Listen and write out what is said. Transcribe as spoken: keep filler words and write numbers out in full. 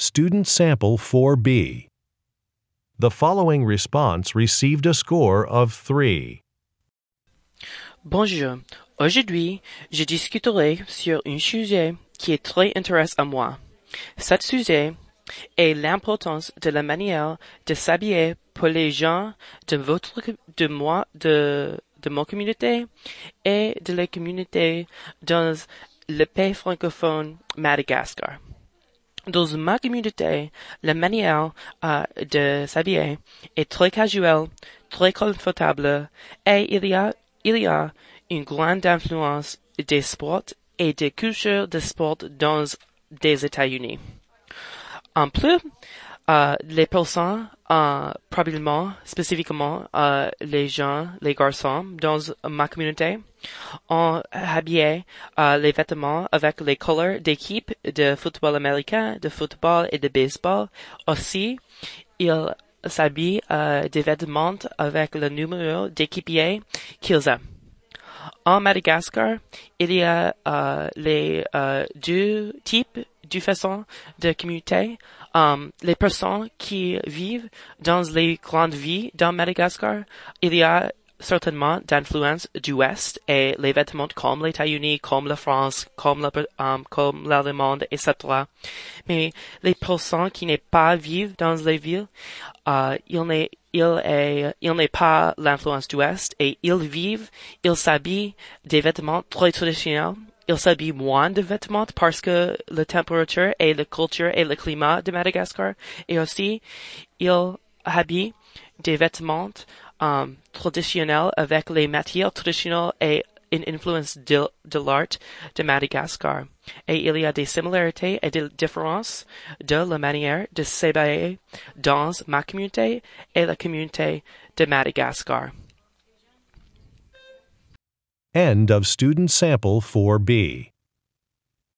Student Sample four B. The following response received a score of three. Bonjour. Aujourd'hui, je discuterai sur un sujet qui est très intéressant à moi. Cet sujet est l'importance de la manière de s'habiller pour les gens de votre, de moi, de, de mon communauté et de la communauté dans le pays francophone Madagascar. Dans ma communauté, la manière euh, de s'habiller est très casuelle, très confortable et il y a, il y a une grande influence des sports et des cultures de sport dans les États-Unis. En plus, euh, les personnes, euh, probablement, spécifiquement, euh, les gens, les garçons dans ma communauté, ont habillé euh, les vêtements avec les couleurs d'équipe de football américain, de football et de baseball. Aussi, ils s'habillent euh, des vêtements avec le numéro d'équipier qu'ils aiment. En Madagascar, il y a euh, les euh, deux types, deux façons de communauté. Um, les personnes qui vivent dans les grandes villes dans Madagascar, il y a certainement d'influence du Ouest et les vêtements comme les États-Unis, comme la France, comme la, um, comme l'Allemagne, et cetera. Mais les personnes qui n'est pas vivent dans les villes, euh, il n'est, il est, il n'est pas l'influence du Ouest et ils vivent, ils s'habillent des vêtements très traditionnels. Ils s'habillent moins de vêtements parce que la température et la culture et le climat de Madagascar. Et aussi, ils habillent des vêtements um, traditionnels avec les matières traditionnelles et une influence de, de l'art de Madagascar. Et il y a des similarités et des différences de la manière de s'habiller dans ma communauté et la communauté de Madagascar. End of Student Sample four B.